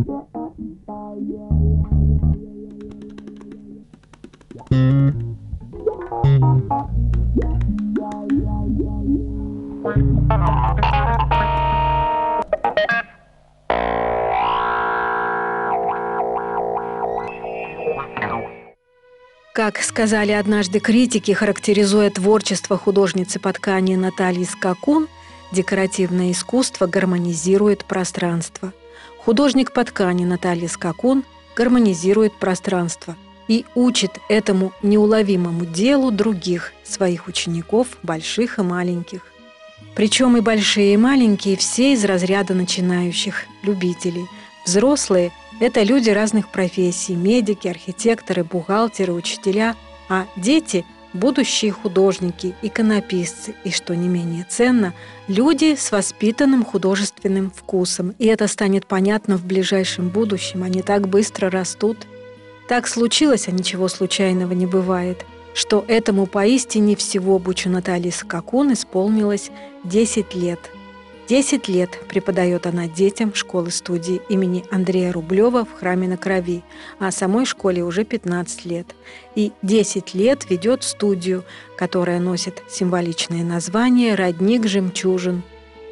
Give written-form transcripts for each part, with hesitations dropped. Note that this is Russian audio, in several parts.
Как сказали однажды критики, характеризуя творчество художницы по ткани Натальи Скакун, декоративное искусство гармонизирует пространство. Художник по ткани Наталья Скакун гармонизирует пространство и учит этому неуловимому делу других, своих учеников, больших и маленьких. Причем и большие, и маленькие все из разряда начинающих, любителей. Взрослые – это люди разных профессий – медики, архитекторы, бухгалтеры, учителя, а дети – будущие художники, иконописцы и, что не менее ценно, люди с воспитанным художественным вкусом. И это станет понятно в ближайшем будущем, они так быстро растут. Так случилось, а ничего случайного не бывает, что этому поистине всего бучу Натальи Скакун исполнилось 10 лет. 10 лет преподает она детям школы-студии имени Андрея Рублева в Храме на Крови, а самой школе уже 15 лет. И 10 лет ведет студию, которая носит символичное название «Родник жемчужин».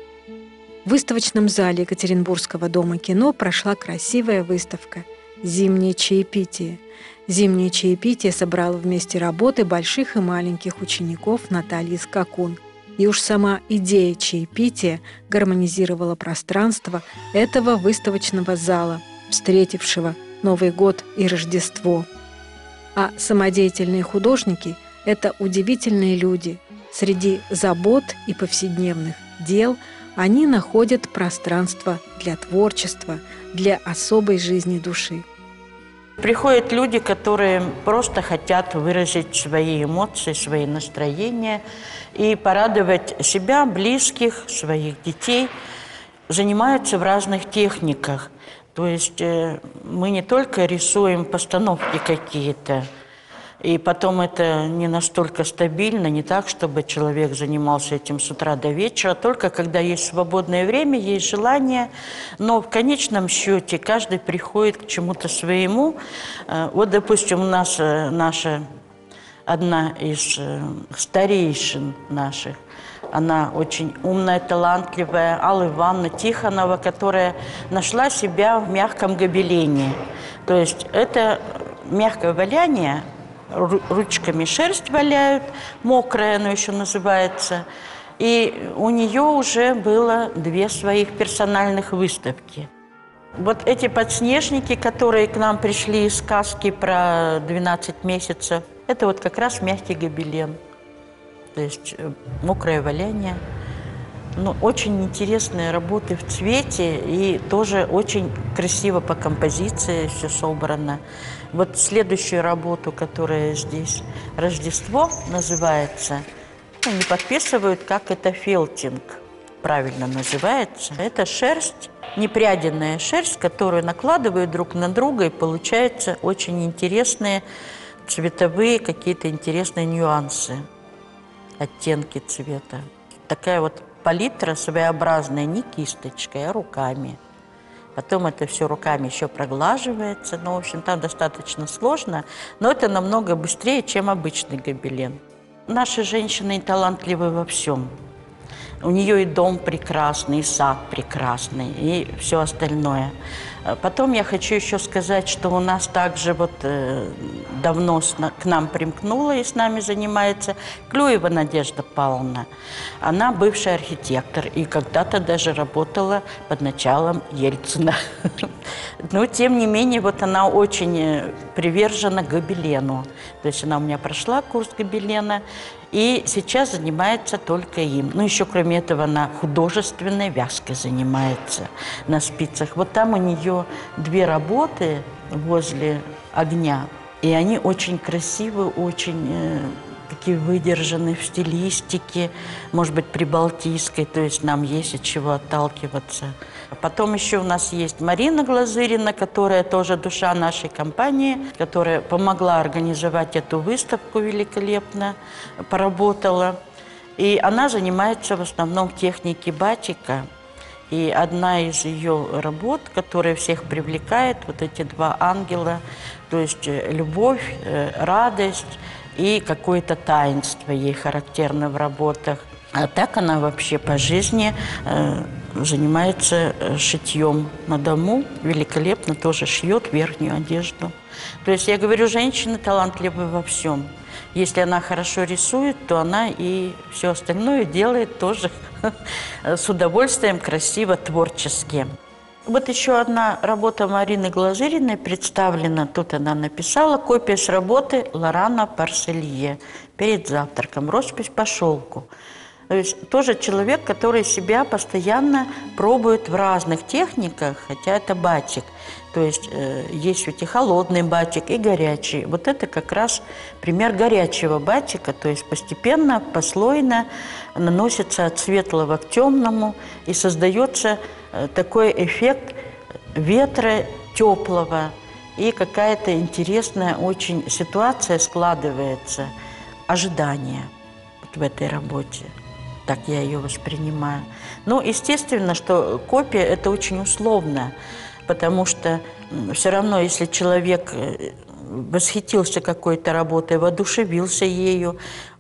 В выставочном зале Екатеринбургского дома кино прошла красивая выставка «Зимнее чаепитие». «Зимнее чаепитие» собрало вместе работы больших и маленьких учеников Натальи Скакун. И уж сама идея чаепития гармонизировала пространство этого выставочного зала, встретившего Новый год и Рождество. А самодеятельные художники – это удивительные люди. Среди забот и повседневных дел они находят пространство для творчества, для особой жизни души. Приходят люди, которые просто хотят выразить свои эмоции, свои настроения и порадовать себя, близких, своих детей. Занимаются в разных техниках. То есть мы не только рисуем постановки какие-то, и потом это не настолько стабильно, не так, чтобы человек занимался этим с утра до вечера, только когда есть свободное время, есть желание. Но в конечном счете каждый приходит к чему-то своему. Вот, допустим, у нас наша одна из старейшин наших, она очень умная, талантливая, Алла Ивановна Тихонова, которая нашла себя в мягком гобелене. То есть это мягкое валяние, ручками шерсть валяют, мокрая оно еще называется. И у нее уже было 2 своих персональных выставки. Вот эти подснежники, которые к нам пришли из сказки про 12 месяцев, это вот как раз мягкий гобелен. То есть мокрое валяние. Ну, очень интересные работы в цвете и тоже очень красиво по композиции все собрано. Вот следующую работу, которая здесь «Рождество» называется, они подписывают, как это фелтинг правильно называется. Это шерсть, непряденная шерсть, которую накладывают друг на друга, и получаются очень интересные цветовые, какие-то интересные нюансы, оттенки цвета. Такая вот палитра своеобразная, не кисточкой, а руками. Потом это все руками еще проглаживается. Ну, в общем, там достаточно сложно, но это намного быстрее, чем обычный гобелен. Наши женщины талантливы во всем. У нее и дом прекрасный, и сад прекрасный, и все остальное. Потом я хочу еще сказать, что у нас также вот давно к нам примкнула и с нами занимается Клюева Надежда Павловна. Она бывший архитектор и когда-то даже работала под началом Ельцина. Но тем не менее, вот она очень привержена гобелену. То есть она у меня прошла курс гобелена и сейчас занимается только им. Ну, еще кроме этого, она художественной вязкой занимается на спицах. Вот там у нее 2 работы возле огня, и они очень красивые, очень такие выдержаны в стилистике, может быть, прибалтийской, то есть нам есть от чего отталкиваться. Потом еще у нас есть Марина Глазырина, которая тоже душа нашей компании, которая помогла организовать эту выставку великолепно, поработала. И она занимается в основном техникой батика. И одна из ее работ, которая всех привлекает, вот эти два ангела, то есть любовь, радость и какое-то таинство ей характерно в работах. А так она вообще по жизни занимается шитьем на дому, великолепно тоже шьет верхнюю одежду. То есть я говорю, женщины талантливы во всем. Если она хорошо рисует, то она и все остальное делает тоже с удовольствием, красиво, творчески. Вот еще одна работа Марины Глазыриной представлена. Тут она написала копия с работы Лорана Парселье перед завтраком. Роспись по шелку. То есть тоже человек, который себя постоянно пробует в разных техниках, хотя это батик. То есть есть ведь и холодный батик, и горячий. Вот это как раз пример горячего батика, то есть постепенно, послойно наносится от светлого к темному, и создается такой эффект ветра теплого, и какая-то интересная очень ситуация складывается, ожидание вот в этой работе. Так я ее воспринимаю. Но естественно, что копия – это очень условно, потому что все равно, если человек восхитился какой-то работой, воодушевился ею,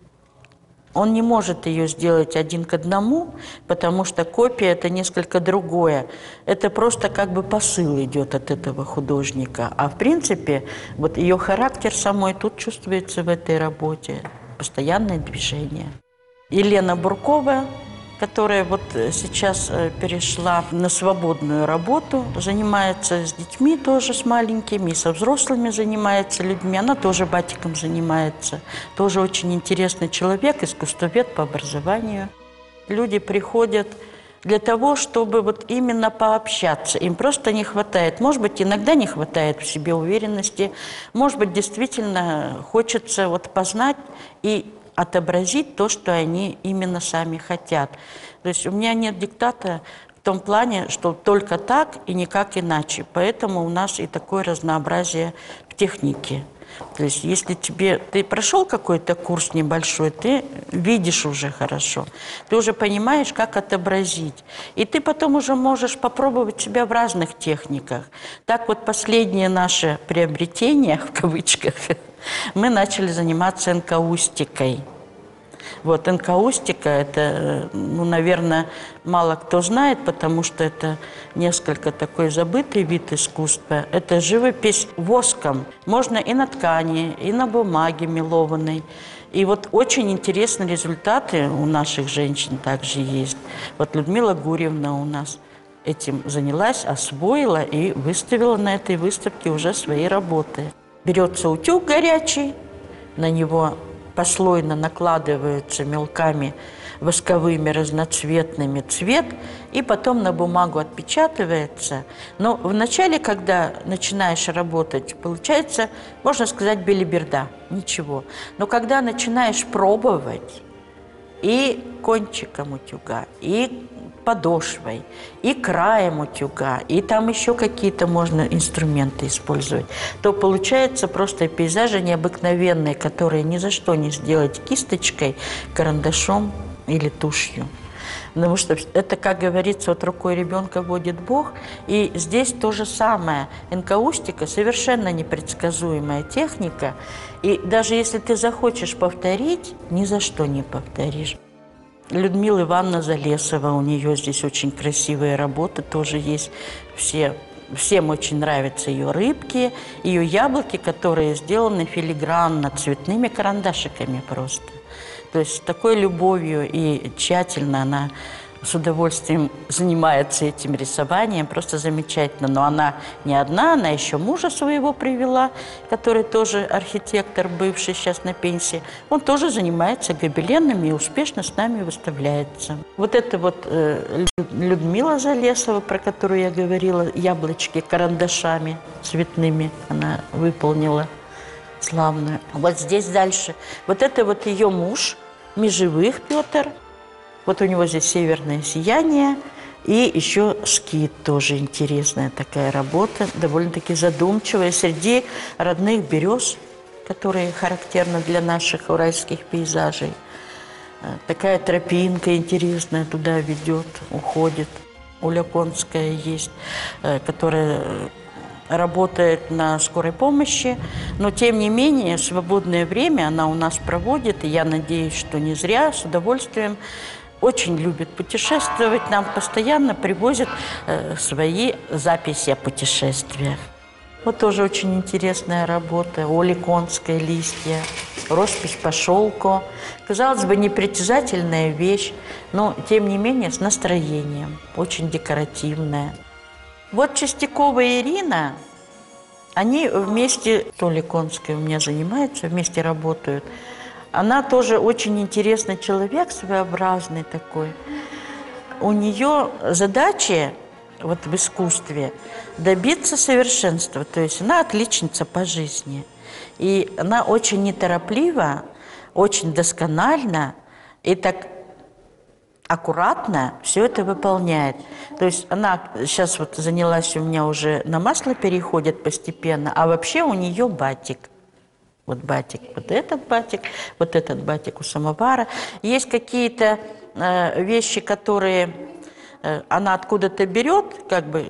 он не может ее сделать один к одному, потому что копия – это несколько другое. Это просто как бы посыл идет от этого художника. А в принципе, вот ее характер самой тут чувствуется в этой работе. Постоянное движение. Елена Буркова, которая вот сейчас перешла на свободную работу, занимается с детьми тоже, с маленькими, и со взрослыми занимается людьми. Она тоже батиком занимается. Тоже очень интересный человек, искусствовед по образованию. Люди приходят для того, чтобы вот именно пообщаться. Им просто не хватает. Может быть, иногда не хватает в себе уверенности. Может быть, действительно хочется вот познать и отобразить то, что они именно сами хотят. То есть у меня нет диктата в том плане, что только так и никак иначе. Поэтому у нас и такое разнообразие в технике. То есть если ты прошел какой-то курс небольшой, ты видишь уже хорошо, ты уже понимаешь, как отобразить. И ты потом уже можешь попробовать себя в разных техниках. Так вот последнее наше приобретение, в кавычках, мы начали заниматься энкаустикой. Вот, энкаустика – это, наверное, мало кто знает, потому что это несколько такой забытый вид искусства. Это живопись воском. Можно и на ткани, и на бумаге мелованной. И вот очень интересные результаты у наших женщин также есть. Вот Людмила Гурьевна у нас этим занялась, освоила и выставила на этой выставке уже свои работы. Берется утюг горячий, на него послойно накладываются мелками восковыми разноцветными цвет, и потом на бумагу отпечатывается. Но вначале, когда начинаешь работать, получается, можно сказать, белиберда, ничего. Но когда начинаешь пробовать и кончиком утюга, и подошвой, и краем утюга, и там еще какие-то можно инструменты использовать, то получается просто пейзажи необыкновенные, которые ни за что не сделать кисточкой, карандашом или тушью. Потому что это, как говорится, вот рукой ребенка водит Бог. И здесь то же самое. Энкаустика – совершенно непредсказуемая техника. И даже если ты захочешь повторить, ни за что не повторишь. Людмила Ивановна Залесова, у нее здесь очень красивые работы тоже есть. Всем очень нравятся ее рыбки, ее яблоки, которые сделаны филигранно, цветными карандашиками просто. То есть с такой любовью и тщательно она с удовольствием занимается этим рисованием, просто замечательно. Но она не одна, она еще мужа своего привела, который тоже архитектор, бывший сейчас на пенсии. Он тоже занимается гобеленами и успешно с нами выставляется. Вот это вот Людмила Залесова, про которую я говорила, яблочки карандашами цветными она выполнила. Славную. Вот здесь дальше. Вот это вот ее муж, Межевых Петр. Вот у него здесь северное сияние. И еще скит, тоже интересная такая работа, довольно-таки задумчивая, среди родных берез, которые характерны для наших уральских пейзажей. Такая тропинка интересная туда ведет, уходит. Оля Конская есть, которая работает на скорой помощи, но тем не менее свободное время она у нас проводит, и я надеюсь, что не зря, с удовольствием. Очень любит путешествовать, нам постоянно привозят свои записи о путешествиях. Вот тоже очень интересная работа. Оли Конской «Листья», роспись по шелку. Казалось бы, непритязательная вещь, но тем не менее с настроением, очень декоративная. Вот Чистякова и Ирина, они вместе, Оля Конская у меня занимается, вместе работают. Она тоже очень интересный человек, своеобразный такой. У нее задачи вот в искусстве добиться совершенства, то есть она отличница по жизни. И она очень неторопливо, очень досконально и так аккуратно все это выполняет. То есть она сейчас вот занялась у меня уже на масло переходит постепенно, а вообще у нее батик. Вот батик, вот этот батик у самовара. Есть какие-то вещи, которые она откуда-то берет, как бы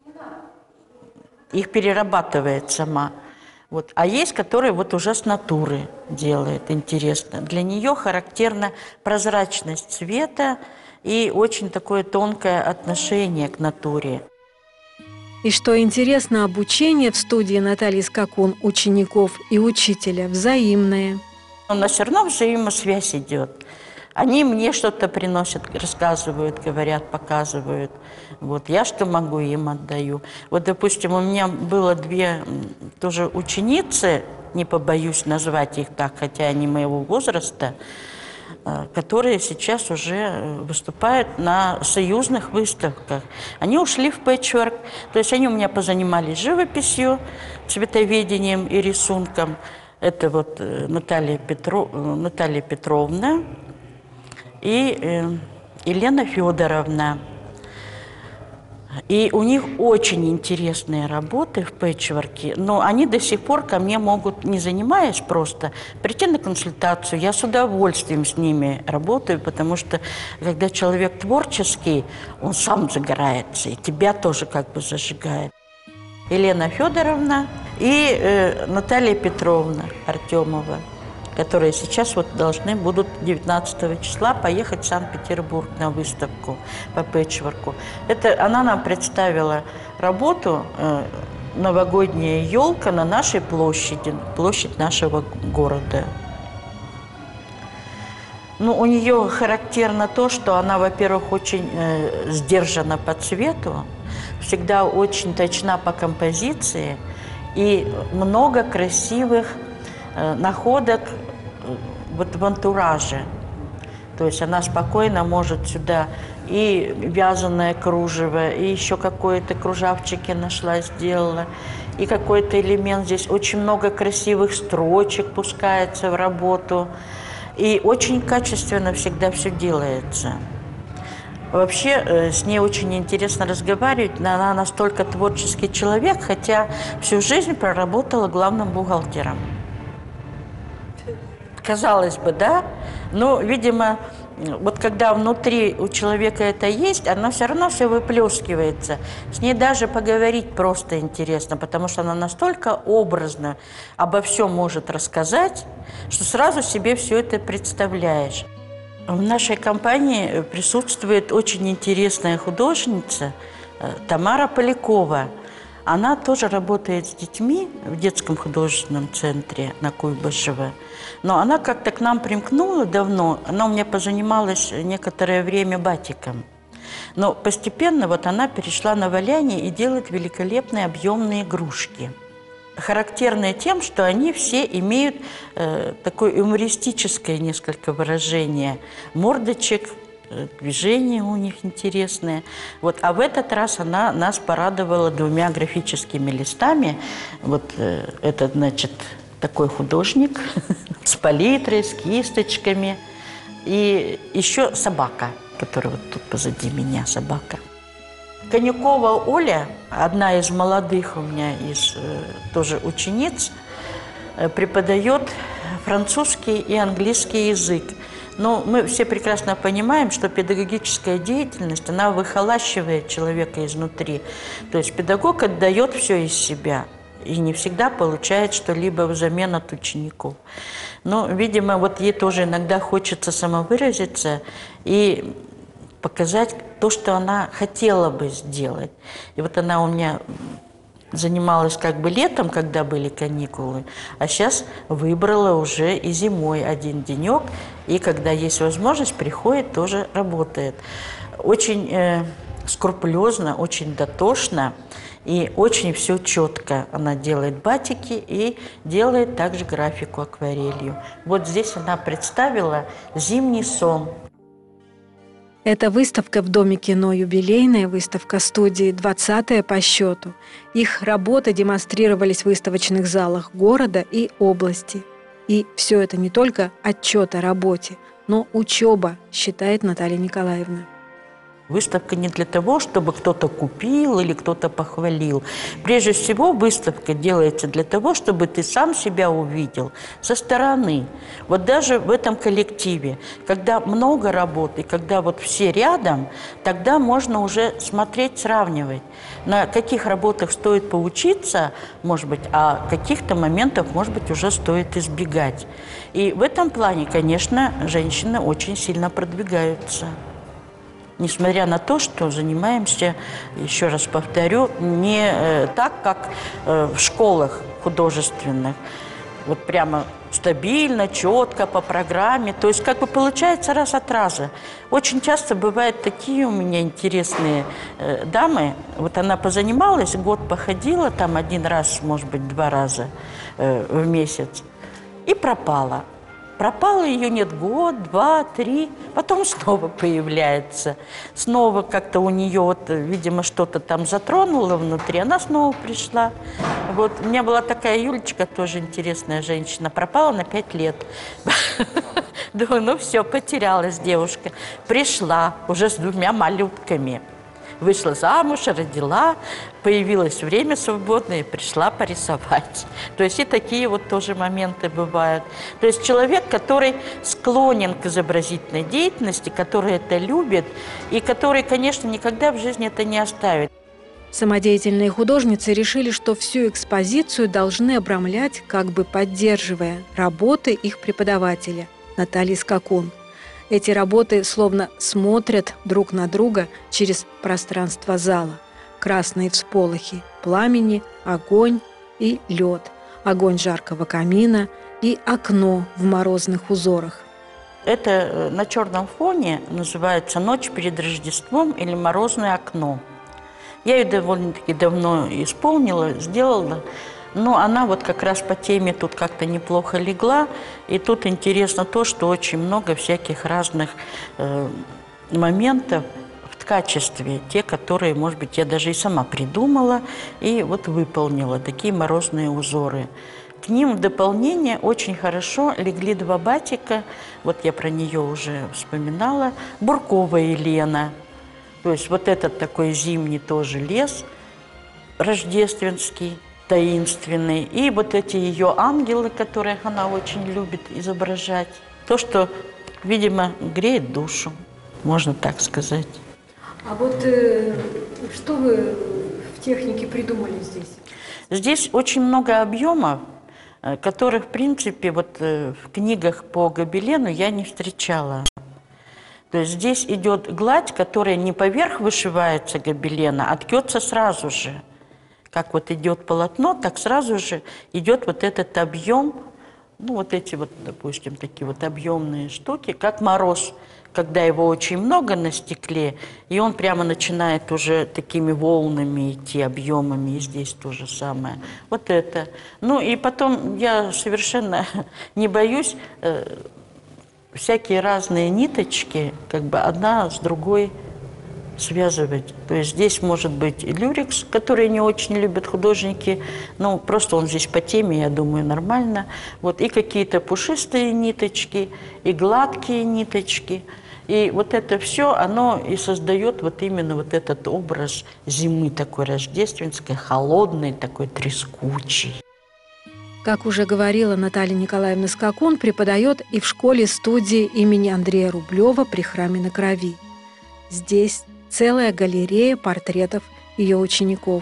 их перерабатывает сама. Вот. А есть, которые вот уже с натуры делает, интересно. Для нее характерна прозрачность цвета и очень такое тонкое отношение к натуре. И что интересно, обучение в студии Натальи Скакун учеников и учителя взаимное. У нас все равно взаимосвязь идет. Они мне что-то приносят, рассказывают, говорят, показывают. Вот я что могу, им отдаю. Вот, допустим, у меня было две тоже ученицы, не побоюсь назвать их так, хотя они моего возраста, которые сейчас уже выступают на союзных выставках. Они ушли в пэтчворк, то есть они у меня позанимались живописью, цветоведением и рисунком. Это вот Наталья Петровна и Елена Федоровна. И у них очень интересные работы в пэтчворке, но они до сих пор ко мне могут, не занимаясь просто, прийти на консультацию. Я с удовольствием с ними работаю, потому что когда человек творческий, он сам загорается, и тебя тоже как бы зажигает. Елена Федоровна и Наталья Петровна Артемова, которые сейчас вот должны будут 19 числа поехать в Санкт-Петербург на выставку по пэтчворку. Она нам представила работу «Новогодняя елка на нашей площади», площадь нашего города. Ну, у нее характерно то, что она, во-первых, очень сдержана по цвету, всегда очень точна по композиции и много красивых находок вот в антураже. То есть она спокойно может сюда и вязаное кружево, и еще какое-то кружавчики нашла, сделала, и какой-то элемент здесь. Очень много красивых строчек пускается в работу. И очень качественно всегда все делается. Вообще с ней очень интересно разговаривать. Она настолько творческий человек, хотя всю жизнь проработала главным бухгалтером. Казалось бы, да, но, видимо, вот когда внутри у человека это есть, оно все равно все выплескивается. С ней даже поговорить просто интересно, потому что она настолько образно обо всем может рассказать, что сразу себе все это представляешь. В нашей компании присутствует очень интересная художница Тамара Полякова. Она тоже работает с детьми в детском художественном центре на Куйбышева. Но она как-то к нам примкнула давно. Она у меня позанималась некоторое время батиком. Но постепенно вот она перешла на валяние и делает великолепные объемные игрушки. Характерные тем, что они все имеют такое юмористическое несколько выражение мордочек, движения у них интересные. Вот, а в этот раз она нас порадовала двумя графическими листами. Вот этот, значит, такой художник с палитрой, с кисточками. И еще собака, которая вот тут позади меня, собака. Конюкова Оля, одна из молодых у меня из тоже учениц, преподает французский и английский язык Но мы все прекрасно понимаем, что педагогическая деятельность, она выхолащивает человека изнутри. То есть педагог отдает все из себя и не всегда получает что-либо взамен от учеников. Но, видимо, вот ей тоже иногда хочется самовыразиться и показать то, что она хотела бы сделать. И вот она у меня занималась как бы летом, когда были каникулы, а сейчас выбрала уже и зимой один денек, и когда есть возможность, приходит, тоже работает. Очень скрупулезно, очень дотошно и очень все четко. Она делает батики и делает также графику акварелью. Вот здесь она представила «Зимний сон». Эта выставка в Доме кино юбилейная, выставка студии 20-я по счету. Их работы демонстрировались в выставочных залах города и области. И все это не только отчет о работе, но учеба, считает Наталья Николаевна. Выставка не для того, чтобы кто-то купил или кто-то похвалил. Прежде всего, выставка делается для того, чтобы ты сам себя увидел со стороны. Вот даже в этом коллективе, когда много работы, когда вот все рядом, тогда можно уже смотреть, сравнивать, на каких работах стоит поучиться, может быть, а каких-то моментов, может быть, уже стоит избегать. И в этом плане, конечно, женщины очень сильно продвигаются. Несмотря на то, что занимаемся, еще раз повторю, не так, как в школах художественных, вот прямо стабильно, четко, по программе. То есть как бы получается раз от раза. Очень часто бывают такие у меня интересные дамы. Вот она позанималась, год походила, там один раз, может быть, 2 раза в месяц, и пропала. Пропала, ее нет год, 2, 3, потом снова появляется. Снова как-то у нее, вот, видимо, что-то там затронуло внутри, она снова пришла. Вот у меня была такая Юлечка, тоже интересная женщина, пропала на 5 лет. Думаю, ну все, потерялась девушка. Пришла уже с 2 малютками. Вышла замуж, родила, появилось время свободное, и пришла порисовать. То есть и такие вот тоже моменты бывают. То есть человек, который склонен к изобразительной деятельности, который это любит, и который, конечно, никогда в жизни это не оставит. Самодеятельные художницы решили, что всю экспозицию должны обрамлять, как бы поддерживая работы их преподавателя Натальи Скакун. Эти работы словно смотрят друг на друга через пространство зала. Красные всполохи пламени, огонь и лед, огонь жаркого камина и окно в морозных узорах. Это на черном фоне называется «Ночь перед Рождеством» или «Морозное окно». Я ее довольно-таки давно исполнила, сделала. Но она вот как раз по теме тут как-то неплохо легла. И тут интересно то, что очень много всяких разных моментов в ткачестве. Те, которые, может быть, я даже и сама придумала и вот выполнила. Такие морозные узоры. К ним в дополнение очень хорошо легли 2 батика. Вот я про нее уже вспоминала. Буркова Елена. То есть вот этот такой зимний тоже лес рождественский, таинственный. И вот эти ее ангелы, которых она очень любит изображать. То, что, видимо, греет душу, можно так сказать. А вот что вы в технике придумали здесь? Здесь очень много объемов, которых, в принципе, вот в книгах по гобелену я не встречала. То есть здесь идет гладь, которая не поверх вышивается гобелена, а ткется сразу же. Как вот идет полотно, так сразу же идет вот этот объем, ну вот эти вот, допустим, такие вот объемные штуки, как мороз, когда его очень много на стекле, и он прямо начинает уже такими волнами идти, объемами, и здесь то же самое. Вот это. Ну и потом я совершенно не боюсь всякие разные ниточки, как бы одна с другой связывать. То есть здесь может быть и люрекс, который не очень любят художники, ну, просто он здесь по теме, я думаю, нормально. Вот, и какие-то пушистые ниточки, и гладкие ниточки. И вот это все, оно и создает вот именно вот этот образ зимы такой рождественской, холодной, такой трескучей. Как уже говорила Наталья Николаевна Скакун, преподает и в школе-студии имени Андрея Рублева при Храме на Крови. Здесь целая галерея портретов ее учеников.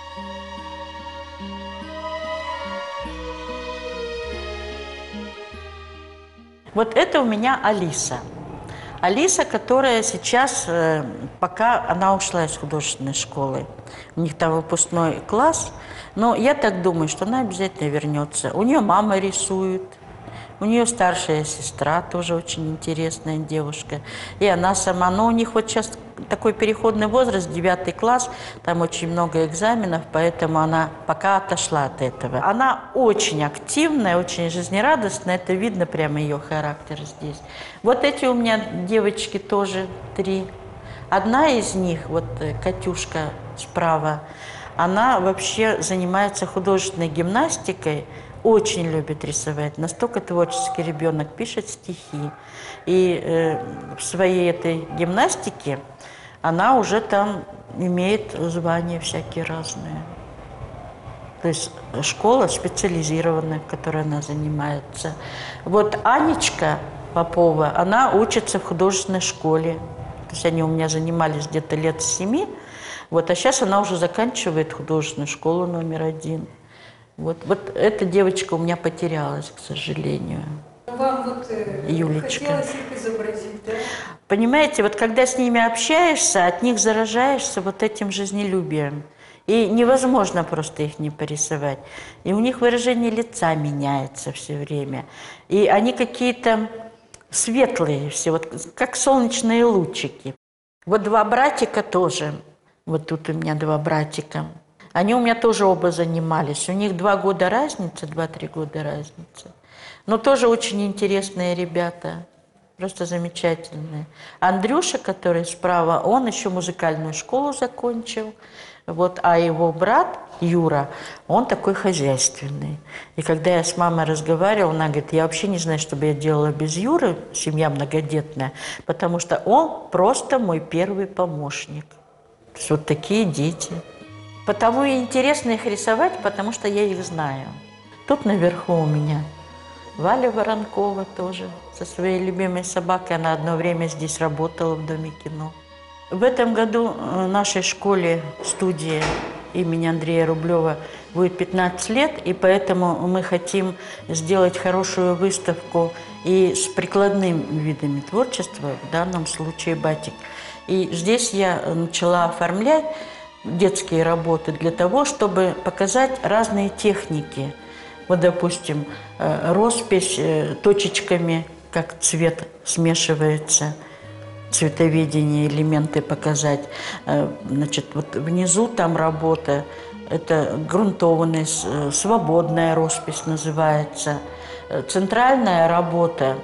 Вот это у меня Алиса. Алиса, которая сейчас, пока она ушла из художественной школы, у них там выпускной класс, но я так думаю, что она обязательно вернется. У нее мама рисует, у нее старшая сестра, тоже очень интересная девушка, и она сама. Но у них вот сейчас такой переходный возраст, 9 класс, там очень много экзаменов, поэтому она пока отошла от этого. Она очень активная, очень жизнерадостная, это видно прямо ее характер здесь. Вот эти у меня девочки тоже 3. Одна из них, вот Катюшка справа, она вообще занимается художественной гимнастикой, очень любит рисовать, настолько творческий ребенок, пишет стихи. И в своей этой гимнастике она уже там имеет звания всякие разные. То есть школа специализированная, в которой она занимается. Вот Анечка Попова, она учится в художественной школе. То есть они у меня занимались где-то лет с 7. Вот, а сейчас она уже заканчивает художественную школу номер 1. Вот эта девочка у меня потерялась, к сожалению. Вам вот Юлечка. хотелось их изобразить, да? Понимаете, вот когда с ними общаешься, от них заражаешься вот этим жизнелюбием. И невозможно просто их не порисовать. И у них выражение лица меняется все время. И они какие-то светлые все, вот как солнечные лучики. Вот 2 братика тоже. Вот тут у меня 2 братика. Они у меня тоже оба занимались. У них 2 года разница, 2-3 года разница. Но тоже очень интересные ребята. Просто замечательные. Андрюша, который справа, он еще музыкальную школу закончил. Вот, а его брат Юра, он такой хозяйственный. И когда я с мамой разговаривала, она говорит, я вообще не знаю, что бы я делала без Юры, семья многодетная, потому что он просто мой первый помощник. То есть вот такие дети. Потому и интересно их рисовать, потому что я их знаю. Тут наверху у меня Валя Воронкова тоже со своей любимой собакой. Она одно время здесь работала в Доме кино. В этом году нашей школе, студии имени Андрея Рублева, будет 15 лет, и поэтому мы хотим сделать хорошую выставку и с прикладными видами творчества, в данном случае батик. И здесь я начала оформлять детские работы для того, чтобы показать разные техники. Вот, допустим, роспись точечками, как цвет смешивается, цветоведение, элементы показать. Значит, вот внизу там работа, это грунтованная, свободная роспись называется. Центральная работа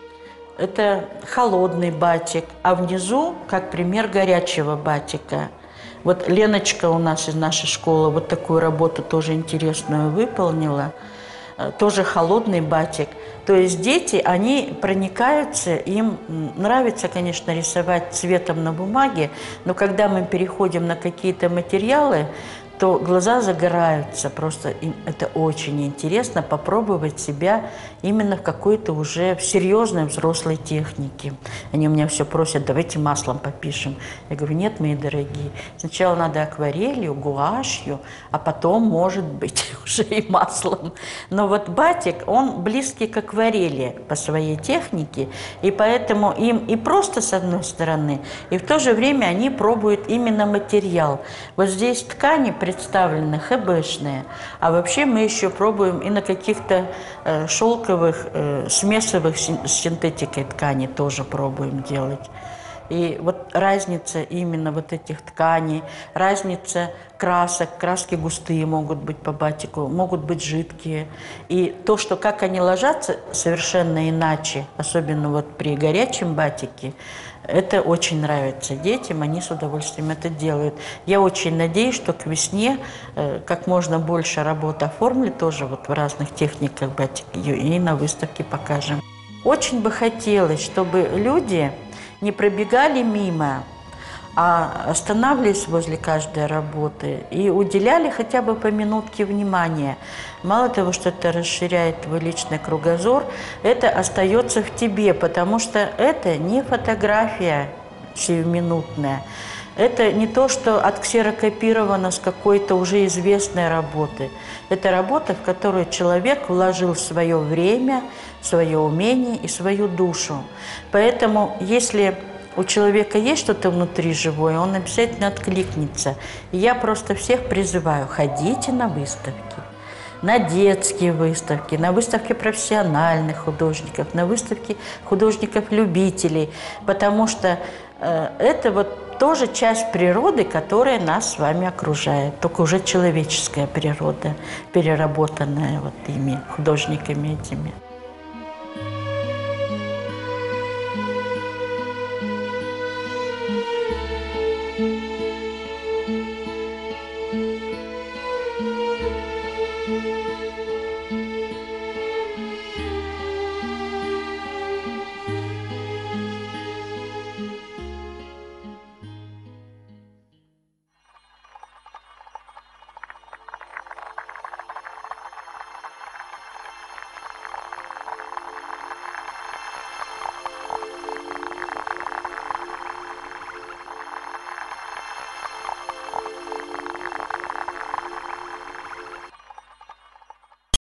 – это холодный батик, а внизу, как пример горячего батика. Вот Леночка у нас из нашей школы вот такую работу тоже интересную выполнила. Тоже холодный батик. То есть дети, они проникаются, им нравится, конечно, рисовать цветом на бумаге, но когда мы переходим на какие-то материалы, то глаза загораются. Просто им это очень интересно попробовать себя именно в какой-то уже серьезной взрослой технике. Они у меня все просят, давайте маслом попишем. Я говорю, нет, мои дорогие, сначала надо акварелью, гуашью, а потом, может быть, уже и маслом. Но вот батик, он близкий к акварели по своей технике, и поэтому им и просто с одной стороны, и в то же время они пробуют именно материал. Вот здесь ткани представлены хэбэшные, а вообще мы еще пробуем и на каких-то шелковых, смесовых с синтетикой ткани тоже пробуем делать. И вот разница именно вот этих тканей, разница красок, краски густые могут быть по батику, могут быть жидкие. И то, что как они ложатся совершенно иначе, особенно вот при горячем батике, это очень нравится детям, они с удовольствием это делают. Я очень надеюсь, что к весне как можно больше работ оформлю тоже вот в разных техниках батик, и на выставке покажем. Очень бы хотелось, чтобы люди не пробегали мимо, а останавливались возле каждой работы и уделяли хотя бы по минутке внимания. Мало того, что это расширяет твой личный кругозор, это остается в тебе, потому что это не фотография сиюминутная. Это не то, что отксерокопировано с какой-то уже известной работы. Это работа, в которую человек вложил свое время, свое умение и свою душу. Поэтому, если у человека есть что-то внутри живое, он обязательно откликнется. И я просто всех призываю, ходите на выставки. На детские выставки, на выставки профессиональных художников, на выставки художников-любителей, потому что это вот тоже часть природы, которая нас с вами окружает, только уже человеческая природа, переработанная вот ими, художниками этими.